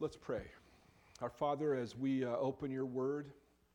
Let's pray. Our Father, as we open your word,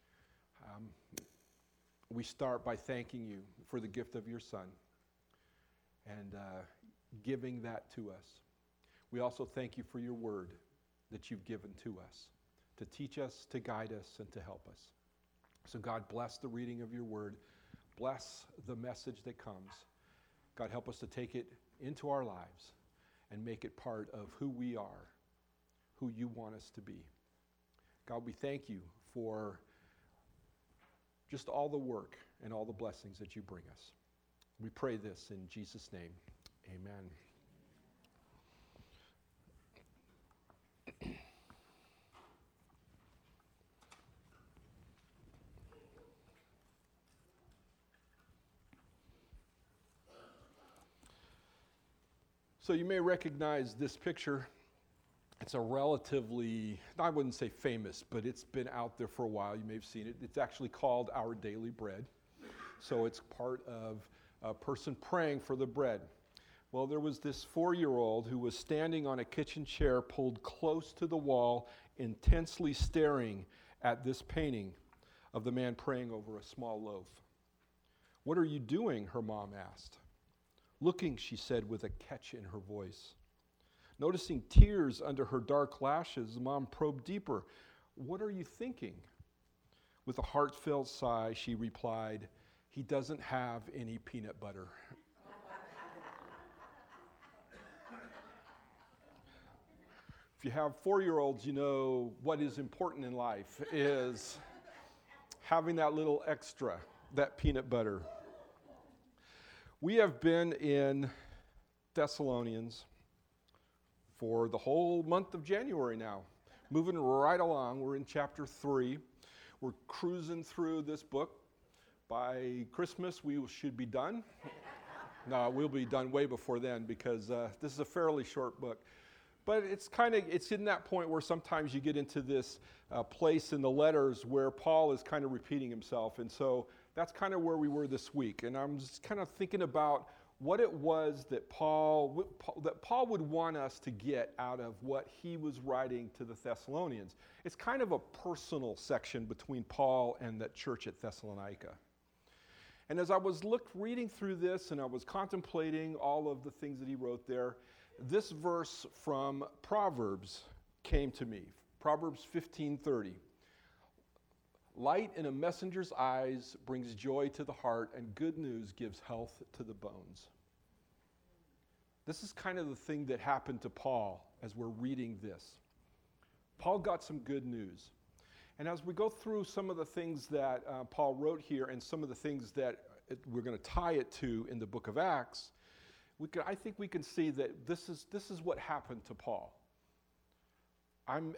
we start by thanking you for the gift of your Son and giving that to us. We also thank you for your word that you've given to us, to teach us, to guide us, and to help us. So God, bless the reading of your word. Bless the message that comes. God, help us to take it into our lives and make it part of who we are, who you want us to be. God, we thank you for just all the work and all the blessings that you bring us. We pray this in Jesus' name. Amen. So you may recognize this picture. It's a relatively, I wouldn't say famous, but it's been out there for a while. You may have seen it. It's actually called Our Daily Bread. So it's part of a person praying for the bread. Well, there was this 4-year-old who was standing on a kitchen chair pulled close to the wall, intensely staring at this painting of the man praying over a small loaf. "What are you doing?" her mom asked. "Looking," she said with a catch in her voice. Noticing tears under her dark lashes, the mom probed deeper. "What are you thinking?" With a heartfelt sigh, she replied, "He doesn't have any peanut butter." If you have 4-year-olds, you know what is important in life is having that little extra, that peanut butter. We have been in Thessalonians for the whole month of January now. Moving right along, we're in chapter 3. We're cruising through this book. By Christmas, we should be done. No, we'll be done way before then because this is a fairly short book. But it's in that point where sometimes you get into this place in the letters where Paul is kind of repeating himself. And so that's kind of where we were this week. And I'm just kind of thinking about what it was that Paul would want us to get out of what he was writing to the Thessalonians. It's kind of a personal section between Paul and that church at Thessalonica. And as I was reading through this and I was contemplating all of the things that he wrote there, this verse from Proverbs came to me. Proverbs 15:30. "Light in a messenger's eyes brings joy to the heart, and good news gives health to the bones." This is kind of the thing that happened to Paul as we're reading this. Paul got some good news. And as we go through some of the things that Paul wrote here and some of the things that we're going to tie it to in the book of Acts, I think we can see that this is what happened to Paul. I'm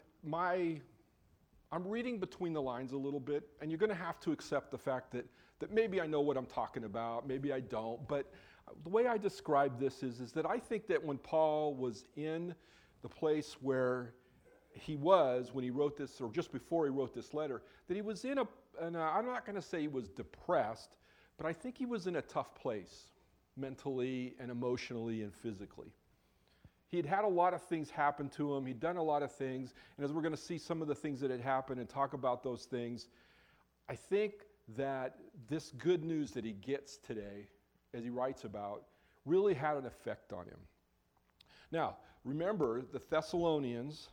reading between the lines a little bit, and you're going to have to accept the fact that maybe I know what I'm talking about, maybe I don't. But the way I describe this is that I think that when Paul was in the place where he was when he wrote this, or just before he wrote this letter, that he was I'm not going to say he was depressed, but I think he was in a tough place mentally and emotionally and physically. He had had a lot of things happen to him. He'd done a lot of things. And as we're going to see some of the things that had happened and talk about those things, I think that this good news that he gets today, as he writes about, really had an effect on him. Now, remember, the Thessalonians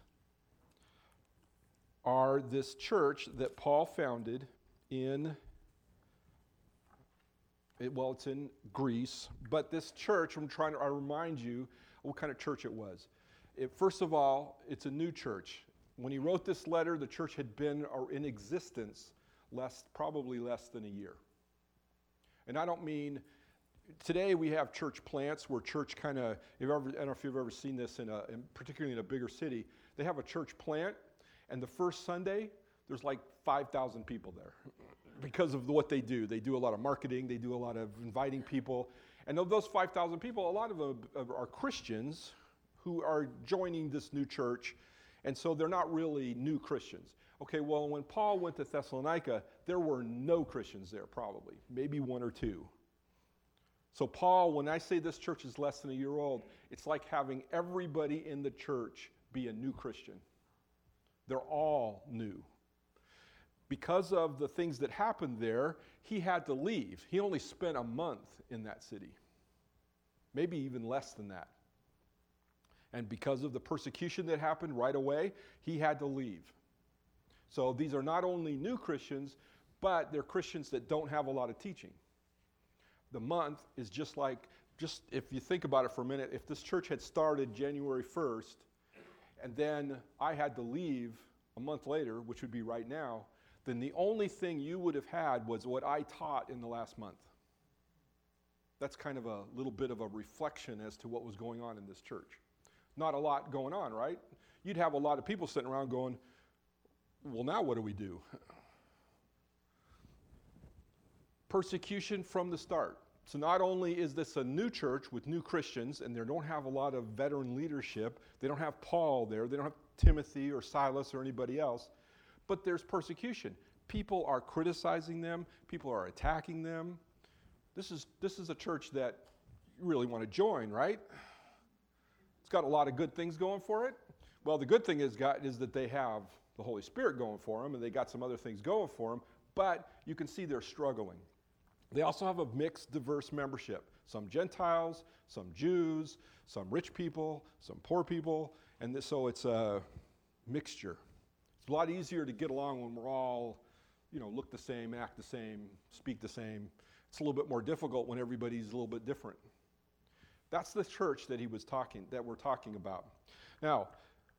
are this church that Paul founded it's in Greece. But this church, I remind you what kind of church it was. First of all, it's a new church. When he wrote this letter, the church had been in existence probably less than a year. And I don't mean, today we have church plants where church kind of, I don't know if you've ever seen this particularly in a bigger city, they have a church plant, and the first Sunday, there's like 5,000 people there because of what they do. They do a lot of marketing, they do a lot of inviting people. And of those 5,000 people, a lot of them are Christians who are joining this new church, and so they're not really new Christians. Okay, well, when Paul went to Thessalonica, there were no Christians there probably, maybe one or two. So Paul, when I say this church is less than a year old, it's like having everybody in the church be a new Christian. They're all new. Because of the things that happened there, he had to leave. He only spent a month in that city, maybe even less than that. And because of the persecution that happened right away, he had to leave. So these are not only new Christians, but they're Christians that don't have a lot of teaching. The month is just if you think about it for a minute, if this church had started January 1st, and then I had to leave a month later, which would be right now, then the only thing you would have had was what I taught in the last month. That's kind of a little bit of a reflection as to what was going on in this church. Not a lot going on, right? You'd have a lot of people sitting around going, well, now what do we do? Persecution from the start. So not only is this a new church with new Christians, and they don't have a lot of veteran leadership, they don't have Paul there, they don't have Timothy or Silas or anybody else, but there's persecution. People are criticizing them, people are attacking them. This is a church that you really want to join, right? It's got a lot of good things going for it. Well, the good thing is that they have the Holy Spirit going for them, and they got some other things going for them, but you can see they're struggling. They also have a mixed, diverse membership. Some Gentiles, some Jews, some rich people, some poor people, and so it's a mixture. It's a lot easier to get along when we're all, look the same, act the same, speak the same. It's a little bit more difficult when everybody's a little bit different. That's the church that we're talking about. Now,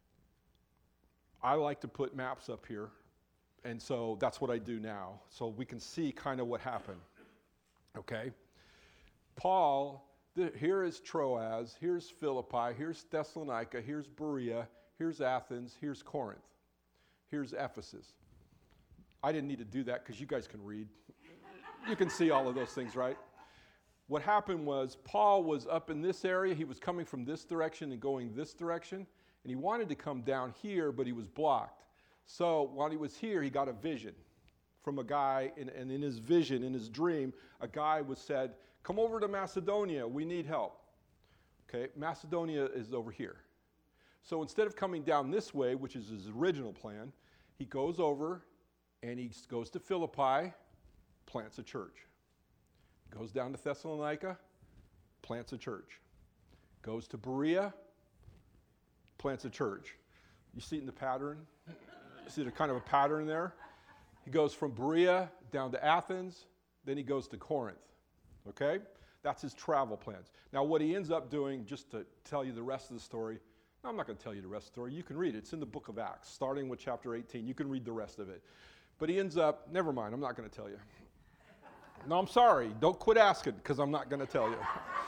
I like to put maps up here, and so that's what I do now, so we can see kind of what happened. Okay? Paul, here is Troas, here's Philippi, here's Thessalonica, here's Berea, here's Athens, here's Corinth, here's Ephesus. I didn't need to do that because you guys can read. You can see all of those things, right? What happened was Paul was up in this area. He was coming from this direction and going this direction, and he wanted to come down here, but he was blocked. So while he was here, he got a vision from a guy, and in his vision, in his dream, a guy said, come over to Macedonia, we need help. Okay, Macedonia is over here. So instead of coming down this way, which is his original plan, he goes over and he goes to Philippi, plants a church. Goes down to Thessalonica, plants a church. Goes to Berea, plants a church. You see it in the pattern? You see the kind of a pattern there? He goes from Berea down to Athens, then he goes to Corinth. Okay? That's his travel plans. Now, what he ends up doing, just to tell you the rest of the story, I'm not going to tell you the rest of the story. You can read it. It's in the book of Acts, starting with chapter 18. You can read the rest of it. But he ends up, never mind, I'm not going to tell you. No, I'm sorry. Don't quit asking, because I'm not going to tell you.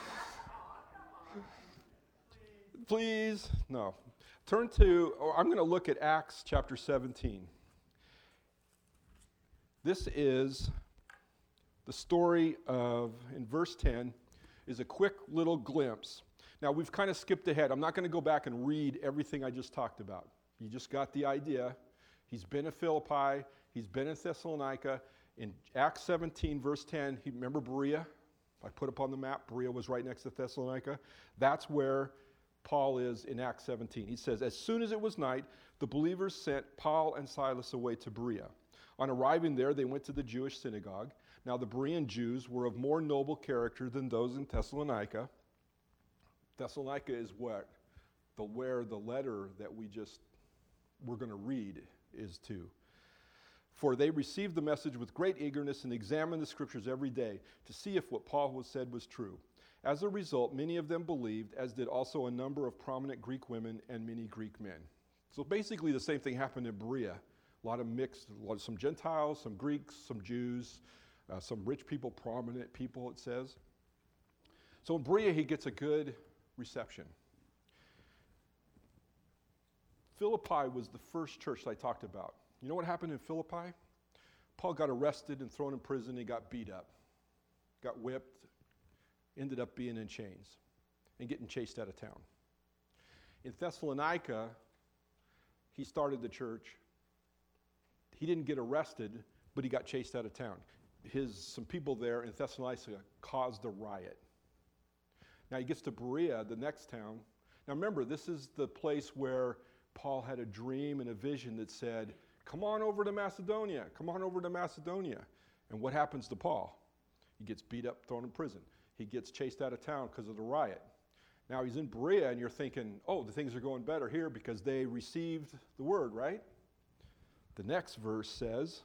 Please. No. I'm going to look at Acts chapter 17. This is the story of, in verse 10, is a quick little glimpse. Now, we've kind of skipped ahead. I'm not going to go back and read everything I just talked about. You just got the idea. He's been at Philippi. He's been in Thessalonica. In Acts 17, verse 10, remember Berea? I put up on the map, Berea was right next to Thessalonica. That's where Paul is in Acts 17. He says, as soon as it was night, the believers sent Paul and Silas away to Berea. On arriving there, they went to the Jewish synagogue. Now the Berean Jews were of more noble character than those in Thessalonica. Thessalonica is where the letter that we're going to read is to. For they received the message with great eagerness and examined the scriptures every day to see if what Paul said was true. As a result, many of them believed, as did also a number of prominent Greek women and many Greek men. So basically the same thing happened in Berea. Some Gentiles, some Greeks, some Jews, some rich people, prominent people, it says. So in Berea, he gets a good reception. Philippi was the first church that I talked about. You know what happened in Philippi? Paul got arrested and thrown in prison. He got beat up, got whipped, ended up being in chains and getting chased out of town. In Thessalonica, he started the church. He didn't get arrested, but he got chased out of town. Some people there in Thessalonica caused a riot. Now he gets to Berea, the next town. Now remember, this is the place where Paul had a dream and a vision that said, come on over to Macedonia, come on over to Macedonia. And what happens to Paul? He gets beat up, thrown in prison. He gets chased out of town because of the riot. Now he's in Berea, and you're thinking, oh, the things are going better here because they received the word, right? The next verse says,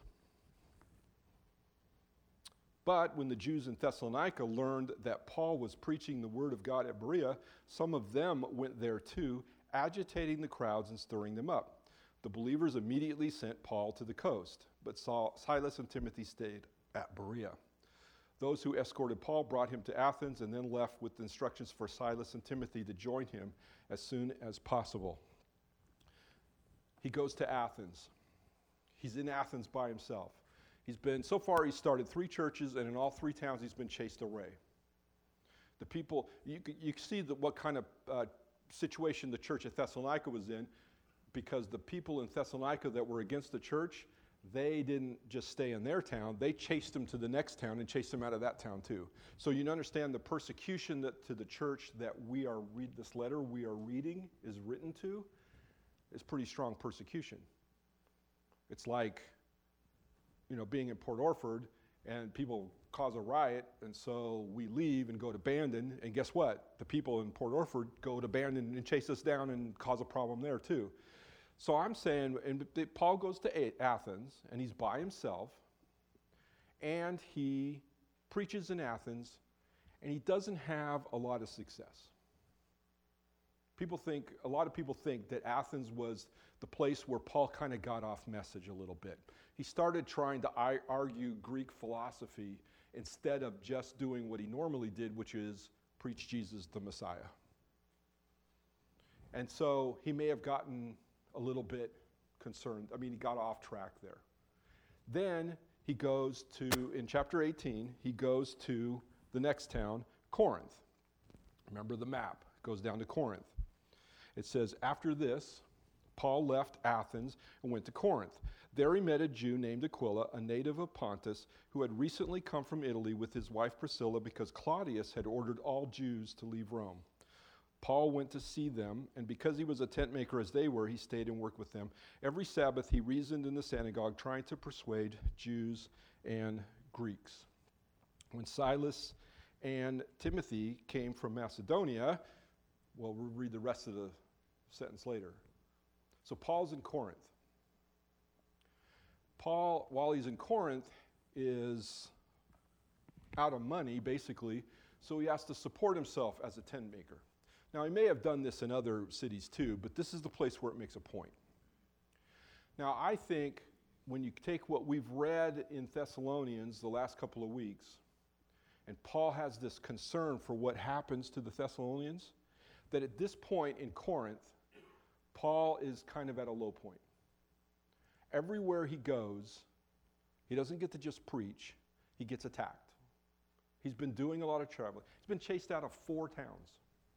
but when the Jews in Thessalonica learned that Paul was preaching the word of God at Berea, some of them went there too, agitating the crowds and stirring them up. The believers immediately sent Paul to the coast, but Silas and Timothy stayed at Berea. Those who escorted Paul brought him to Athens and then left with instructions for Silas and Timothy to join him as soon as possible. He goes to Athens. He's in Athens by himself. So far he's started 3 churches, and in all 3 towns he's been chased away. The people, you see what kind of situation the church at Thessalonica was in, because the people in Thessalonica that were against the church, they didn't just stay in their town, they chased them to the next town and chased them out of that town too. So you understand the persecution that to the church that this letter we are reading is written to is pretty strong persecution. It's like, being in Port Orford and people cause a riot, and so we leave and go to Bandon, and guess what? The people in Port Orford go to Bandon and chase us down and cause a problem there too. So I'm saying, and Paul goes to Athens, and he's by himself, and he preaches in Athens, and he doesn't have a lot of success. A lot of people think that Athens was the place where Paul kind of got off message a little bit. He started trying to argue Greek philosophy instead of just doing what he normally did, which is preach Jesus the Messiah. And so he may have gotten a little bit concerned. He got off track there. Then he goes to, in chapter 18, he goes to the next town, Corinth. Remember the map, it goes down to Corinth. It says, after this, Paul left Athens and went to Corinth. There he met a Jew named Aquila, a native of Pontus, who had recently come from Italy with his wife Priscilla because Claudius had ordered all Jews to leave Rome. Paul went to see them, and because he was a tent maker as they were, he stayed and worked with them. Every Sabbath he reasoned in the synagogue, trying to persuade Jews and Greeks. When Silas and Timothy came from Macedonia, we'll read the rest of the sentence later. So Paul's in Corinth. Paul, while he's in Corinth, is out of money, basically, so he has to support himself as a tent maker. Now, he may have done this in other cities too, but this is the place where it makes a point. Now, I think when you take what we've read in Thessalonians the last couple of weeks, and Paul has this concern for what happens to the Thessalonians, that at this point in Corinth, Paul is kind of at a low point. Everywhere he goes, he doesn't get to just preach, he gets attacked. He's been doing a lot of traveling. He's been chased out of 4 towns.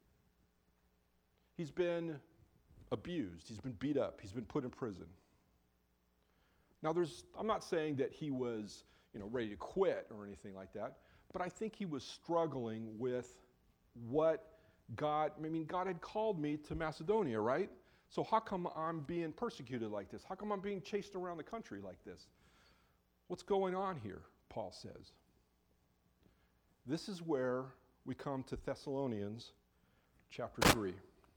He's been abused, he's been beat up, he's been put in prison. Now I'm not saying that he was, ready to quit or anything like that, but I think he was struggling with what God had called me to Macedonia, right? So how come I'm being persecuted like this? How come I'm being chased around the country like this? What's going on here, Paul says. This is where we come to Thessalonians chapter 3.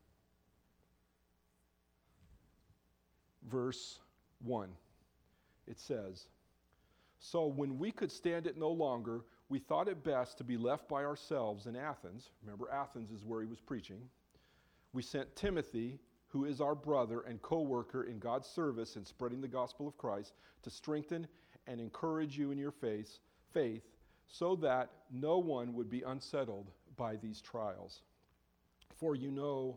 Verse 1. It says, so when we could stand it no longer, we thought it best to be left by ourselves in Athens. Remember, Athens is where he was preaching. We sent Timothy, who is our brother and co-worker in God's service in spreading the gospel of Christ, to strengthen and encourage you in your faith, so that no one would be unsettled by these trials. For you know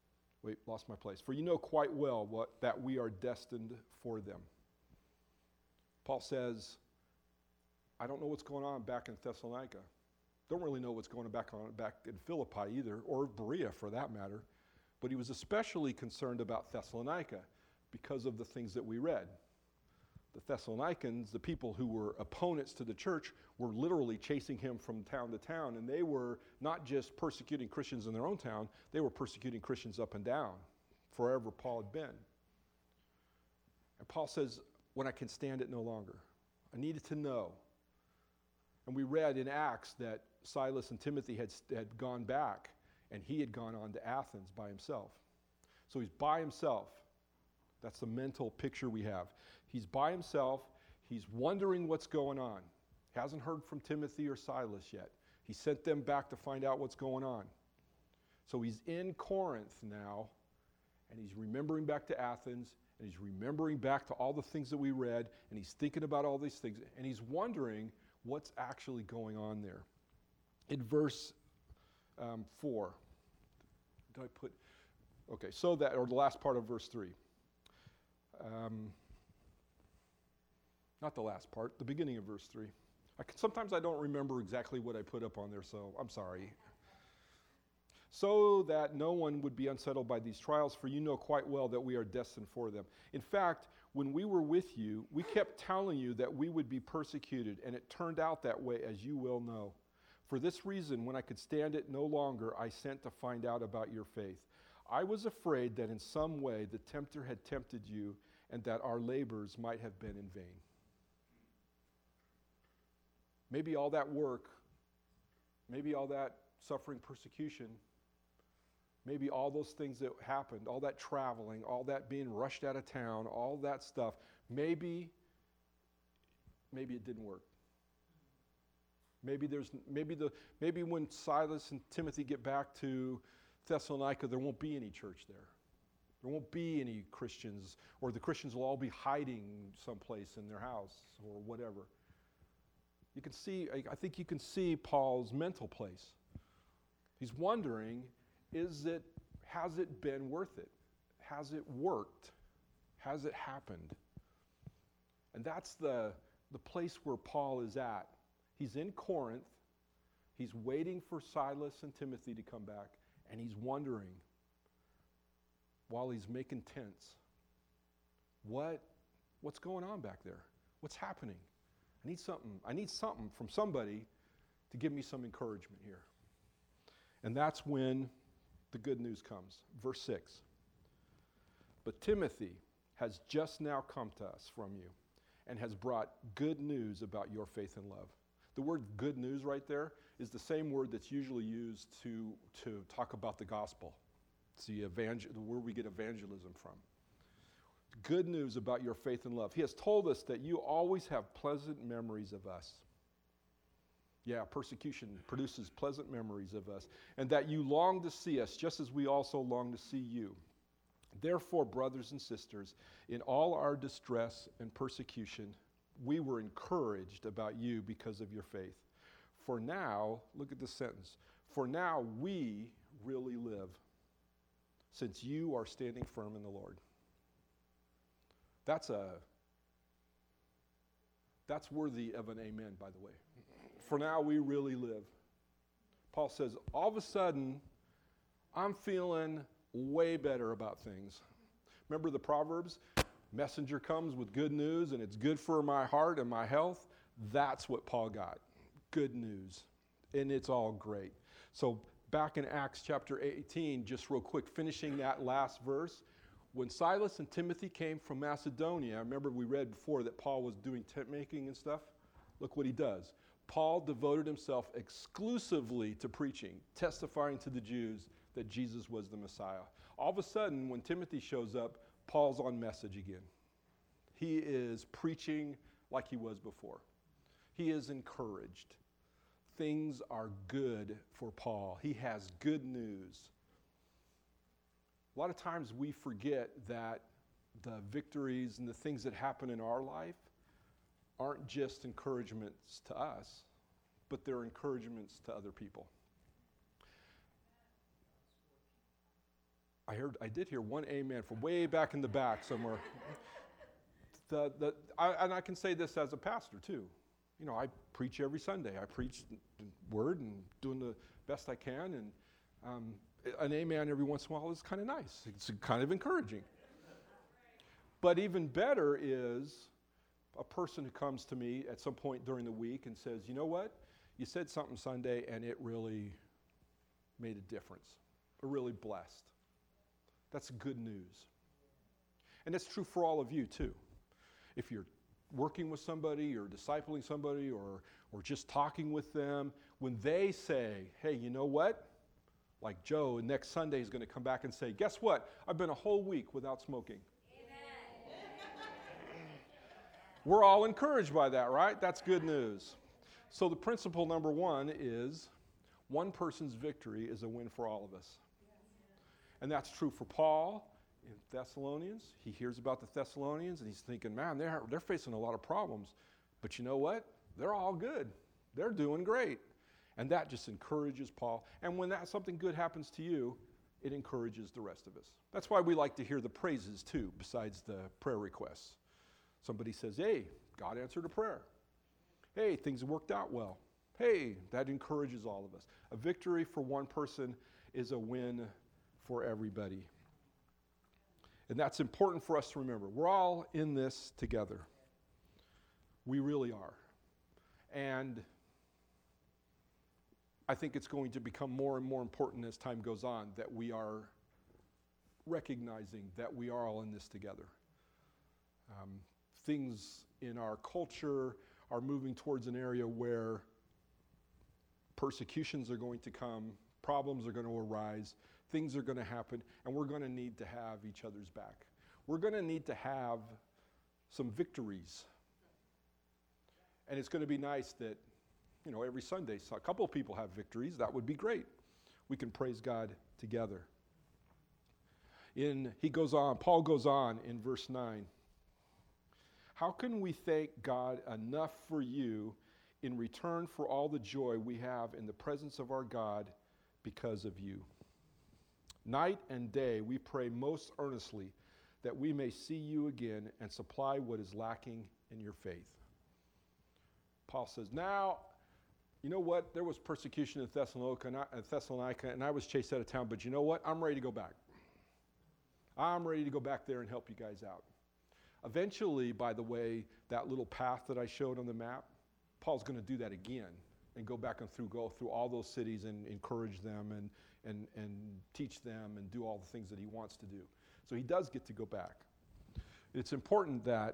quite well that we are destined for them. Paul says, I don't know what's going on back in Thessalonica. Don't really know what's going on back in Philippi either, or Berea for that matter. But he was especially concerned about Thessalonica because of the things that we read. The Thessalonians, the people who were opponents to the church, were literally chasing him from town to town, and they were not just persecuting Christians in their own town, they were persecuting Christians up and down wherever Paul had been. And Paul says, when I can stand it no longer. I needed to know. And we read in Acts that Silas and Timothy had gone back, and he had gone on to Athens by himself. So he's by himself. That's the mental picture we have. He's by himself. He's wondering what's going on. Hasn't heard from Timothy or Silas yet. He sent them back to find out what's going on. So he's in Corinth now, and he's remembering back to Athens, and he's remembering back to all the things that we read, and he's thinking about all these things, and he's wondering what's actually going on there. In verse 4, did I put, okay, so that, or the last part of verse 3. Not the last part, the beginning of verse 3. Sometimes I don't remember exactly what I put up on there, so I'm sorry. So that no one would be unsettled by these trials, for you know quite well that we are destined for them. In fact, when we were with you, we kept telling you that we would be persecuted, and it turned out that way, as you well know. For this reason, when I could stand it no longer, I sent to find out about your faith. I was afraid that in some way the tempter had tempted you, and that our labors might have been in vain. Maybe all that work, maybe all that suffering persecution, maybe all those things that happened, all that traveling, all that being rushed out of town, all that stuff, maybe it didn't work. Maybe when Silas and Timothy get back to Thessalonica, there won't be any church there. There won't be any Christians, or the Christians will all be hiding someplace in their house or whatever. You can see, I think you can see Paul's mental place. He's wondering, has it been worth it? Has it worked? Has it happened? And that's the place where Paul is at. He's in Corinth. He's waiting for Silas and Timothy to come back, and he's wondering, while he's making tents, what's going on back there? What's happening? I need something from somebody to give me some encouragement here. And that's when the good news comes. Verse 6. But Timothy has just now come to us from you and has brought good news about your faith and love. The word good news right there is the same word that's usually used to talk about the gospel. It's the word we get evangelism from. Good news about your faith and love. He has told us that you always have pleasant memories of us. Yeah, persecution produces pleasant memories of us. And that you long to see us, just as we also long to see you. Therefore, brothers and sisters, in all our distress and persecution, we were encouraged about you because of your faith. For now, look at this sentence, for now we really live, since you are standing firm in the Lord. That's worthy of an amen, by the way. For now we really live. Paul says, all of a sudden, I'm feeling way better about things. Remember the Proverbs? Messenger comes with good news, and it's good for my heart and my health. That's what Paul got. Good news. And it's all great. So back in Acts chapter 18, just real quick, finishing that last verse, when Silas and Timothy came from Macedonia, I remember we read before that Paul was doing tent making and stuff. Look what he does. Paul devoted himself exclusively to preaching, testifying to the Jews that Jesus was the Messiah. All of a sudden, when Timothy shows up, Paul's on message again. He is preaching like he was before. He is encouraged. Things are good for Paul. He has good news. A lot of times we forget that the victories and the things that happen in our life aren't just encouragements to us, but they're encouragements to other people. I did hear one amen from way back in the back somewhere. And I can say this as a pastor too. You know, I preach every Sunday. I preach the word and doing the best I can, and an amen every once in a while is kind of nice. It's kind of encouraging. But even better is a person who comes to me at some point during the week and says, you know what? You said something Sunday and it really made a difference. It really blessed. That's good news. And that's true for all of you too. If you're working with somebody or discipling somebody or just talking with them, when they say, hey, you know what? Like Joe, next Sunday is going to come back and say, guess what? I've been a whole week without smoking. We're all encouraged by that, right? That's good news. So the principle number one is one person's victory is a win for all of us. And that's true for Paul in Thessalonians. He hears about the Thessalonians and he's thinking, man, they're facing a lot of problems. But you know what? They're all good. They're doing great. And that just encourages Paul. And when something good happens to you, it encourages the rest of us. That's why we like to hear the praises too, besides the prayer requests. Somebody says, hey, God answered a prayer. Hey, things worked out well. Hey, that encourages all of us. A victory for one person is a win for everybody. And that's important for us to remember. We're all in this together. We really are. And I think it's going to become more and more important as time goes on that we are recognizing that we are all in this together. Things in our culture are moving towards an area where persecutions are going to come, problems are going to arise, things are going to happen, and we're going to need to have each other's back. We're going to need to have some victories. And it's going to be nice that, every Sunday, so a couple of people have victories. That would be great. We can praise God together. Paul goes on in verse 9. How can we thank God enough for you in return for all the joy we have in the presence of our God because of you? Night and day we pray most earnestly that we may see you again and supply what is lacking in your faith. Paul says, now, you know what? There was persecution in Thessalonica, and I was chased out of town, but you know what? I'm ready to go back. I'm ready to go back there and help you guys out. Eventually, by the way, that little path that I showed on the map, Paul's going to do that again and go back and go through all those cities and encourage them and teach them and do all the things that he wants to do. So he does get to go back. It's important that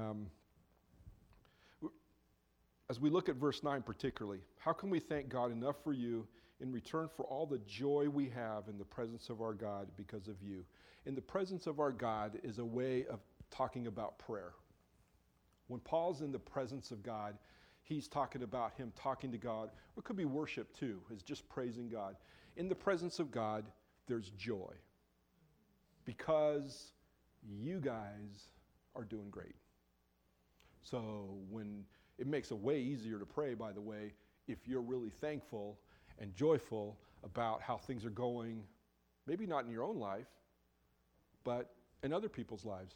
as we look at verse 9 particularly, how can we thank God enough for you in return for all the joy we have in the presence of our God because of you? In the presence of our God is a way of talking about prayer. When Paul's in the presence of God, he's talking about him talking to God. Or it could be worship too, is just praising God. In the presence of God, there's joy. Because you guys are doing great. So it makes it way easier to pray, by the way, if you're really thankful and joyful about how things are going, maybe not in your own life, but in other people's lives.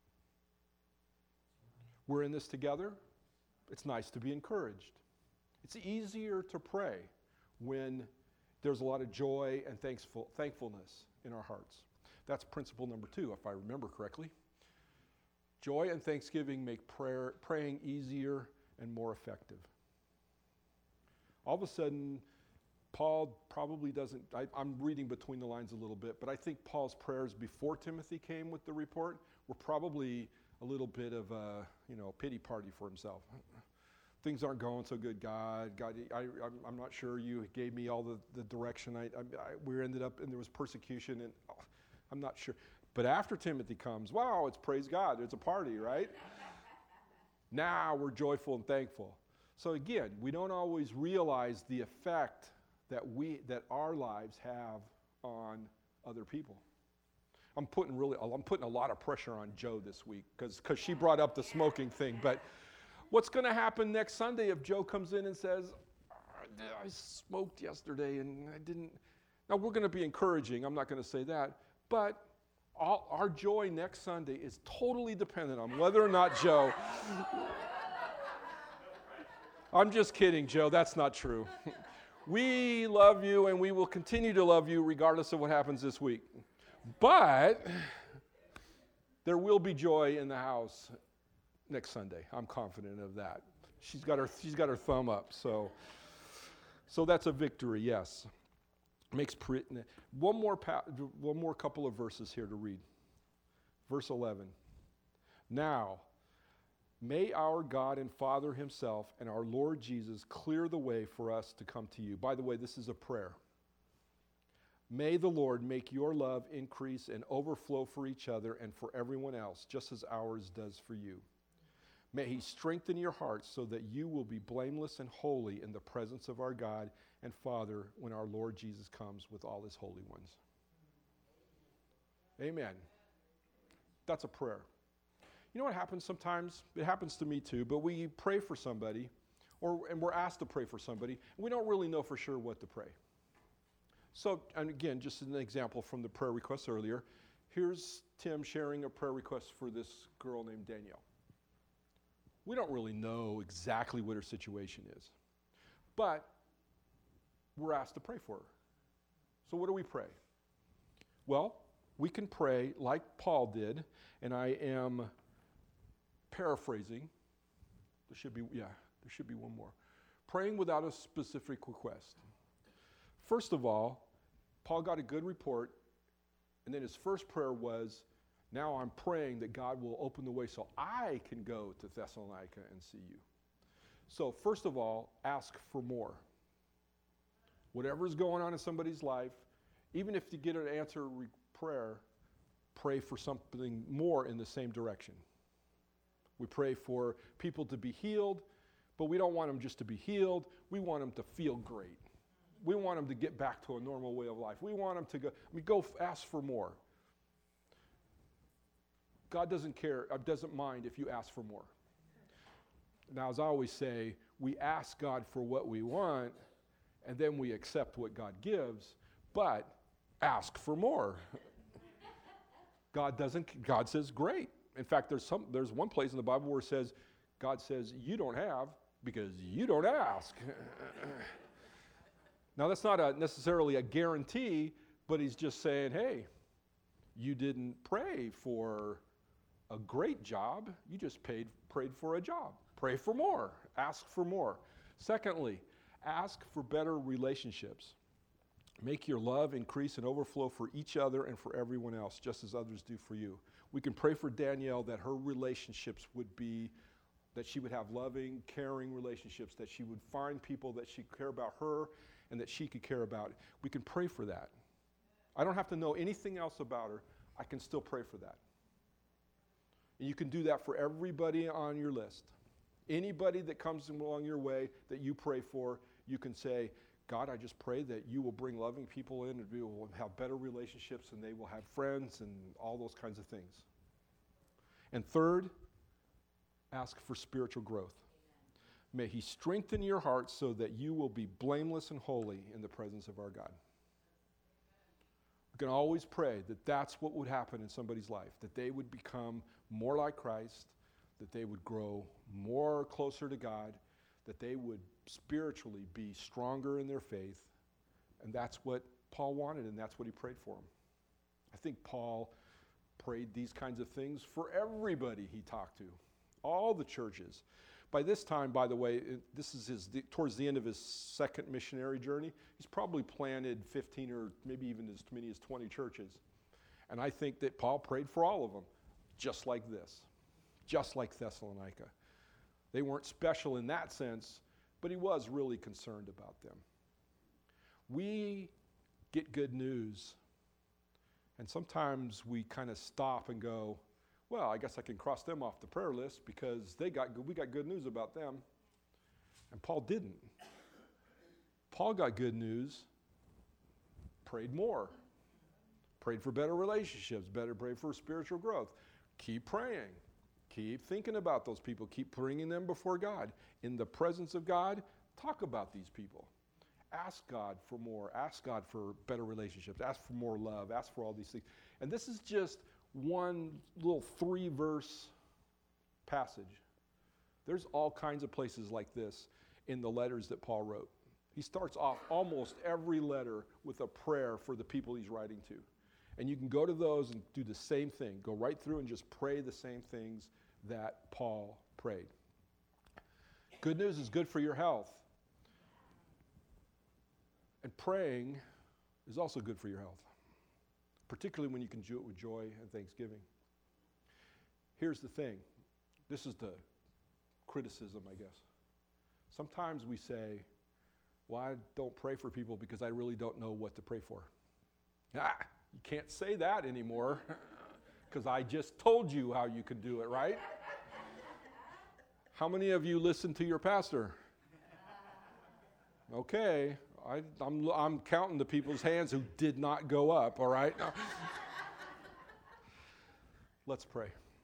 We're in this together. It's nice to be encouraged. It's easier to pray when there's a lot of joy and thankfulness in our hearts. That's principle number 2, if I remember correctly. Joy and thanksgiving make praying easier and more effective. All of a sudden, Paul probably doesn't, I'm reading between the lines a little bit, but I think Paul's prayers before Timothy came with the report were probably a little bit of a pity party for himself. Things aren't going so good, God, I'm not sure you gave me all the direction. We ended up, and there was persecution, and I'm not sure. But after Timothy comes, wow, it's praise God. There's a party, right? Now we're joyful and thankful. So again, we don't always realize the effect that our lives have on other people. I'm putting a lot of pressure on Joe this week because she brought up the smoking thing. But what's going to happen next Sunday if Joe comes in and says, I smoked yesterday and I didn't. Now, we're going to be encouraging. I'm not going to say that. But our joy next Sunday is totally dependent on whether or not Joe. I'm just kidding, Joe. That's not true. We love you and we will continue to love you regardless of what happens this week. But there will be joy in the house next Sunday. I'm confident of that. She's got her thumb up. So that's a victory, yes. One more couple of verses here to read. Verse 11. Now, may our God and Father himself and our Lord Jesus clear the way for us to come to you. By the way, this is a prayer. May the Lord make your love increase and overflow for each other and for everyone else, just as ours does for you. May he strengthen your hearts so that you will be blameless and holy in the presence of our God and Father when our Lord Jesus comes with all his holy ones. Amen. That's a prayer. You know what happens sometimes? It happens to me too, but we pray for somebody, and we're asked to pray for somebody, and we don't really know for sure what to pray. So, and again, just an example from the prayer requests earlier, here's Tim sharing a prayer request for this girl named Danielle. We don't really know exactly what her situation is, but we're asked to pray for her. So what do we pray? Well, we can pray like Paul did, and I am paraphrasing. There should be one more. Praying without a specific request. First of all, Paul got a good report, and then his first prayer was, now I'm praying that God will open the way so I can go to Thessalonica and see you. So first of all, ask for more. Whatever's going on in somebody's life, even if you get an answer prayer, pray for something more in the same direction. We pray for people to be healed, but we don't want them just to be healed. We want them to feel great. We want them to get back to a normal way of life. We want them to go ask for more. God doesn't care, doesn't mind if you ask for more. Now, as I always say, we ask God for what we want, and then we accept what God gives, but ask for more. God says, great. In fact, there's one place in the Bible where it says, God says, you don't have because you don't ask. Now, that's not necessarily a guarantee, but he's just saying, hey, you didn't pray for a great job. You just prayed for a job. Pray for more. Ask for more. Secondly, ask for better relationships. Make your love increase and overflow for each other and for everyone else, just as others do for you. We can pray for Danielle that her relationships would be, that she would have loving, caring relationships, that she would find people that she care about her and that she could care about. We can pray for that. I don't have to know anything else about her. I can still pray for that. And you can do that for everybody on your list. Anybody that comes along your way that you pray for, you can say, God, I just pray that you will bring loving people in and we will have better relationships and they will have friends and all those kinds of things. And third, ask for spiritual growth. May he strengthen your heart so that you will be blameless and holy in the presence of our God. We can always pray that that's what would happen in somebody's life, that they would become more like Christ, that they would grow more closer to God, that they would spiritually be stronger in their faith. And that's what Paul wanted, and that's what he prayed for them. I think Paul prayed these kinds of things for everybody he talked to, all the churches. By this time, by the way, this is towards the end of his second missionary journey. He's probably planted 15 or maybe even as many as 20 churches. And I think that Paul prayed for all of them, just like this, just like Thessalonica. They weren't special in that sense, but he was really concerned about them. We get good news, and sometimes we kind of stop and go, well, I guess I can cross them off the prayer list because we got good news about them. And Paul didn't. Paul got good news, prayed more, prayed for better relationships, prayed for spiritual growth. Keep praying. Keep thinking about those people. Keep bringing them before God. In the presence of God, talk about these people. Ask God for more. Ask God for better relationships. Ask for more love. Ask for all these things. And this is just one little 3-verse passage. There's all kinds of places like this in the letters that Paul wrote. He starts off almost every letter with a prayer for the people he's writing to. And you can go to those and do the same thing. Go right through and just pray the same things that Paul prayed. Good news is good for your health. And praying is also good for your health, particularly when you can do it with joy and thanksgiving. Here's the thing. This is the criticism, I guess. Sometimes we say, well, I don't pray for people because I really don't know what to pray for. You can't say that anymore because I just told you how you could do it, right? How many of you listen to your pastor? Okay, I'm counting the people's hands who did not go up, all right? Now, let's pray.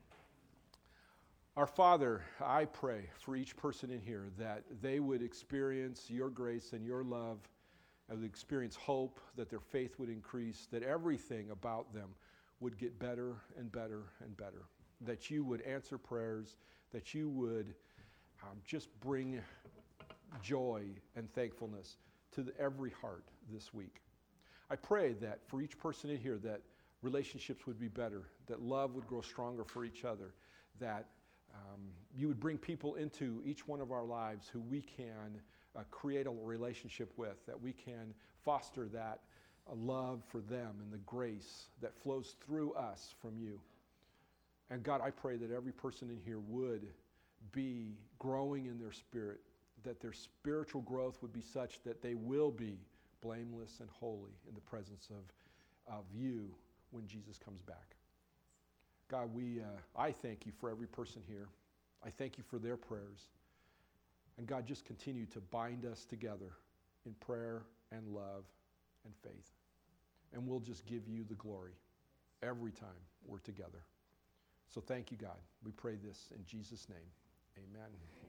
Our Father, I pray for each person in here that they would experience your grace and your love, and would experience hope, that their faith would increase, that everything about them would get better and better and better, that you would answer prayers, that you would just bring joy and thankfulness to every heart this week. I pray that for each person in here that relationships would be better, that love would grow stronger for each other, that you would bring people into each one of our lives who we can create a relationship with, that we can foster that love for them and the grace that flows through us from you. And God, I pray that every person in here would be growing in their spirit, that their spiritual growth would be such that they will be blameless and holy in the presence of you when Jesus comes back. God, I thank you for every person here. I thank you for their prayers. And God, just continue to bind us together in prayer and love and faith. And we'll just give you the glory every time we're together. So thank you, God. We pray this in Jesus' name. Amen.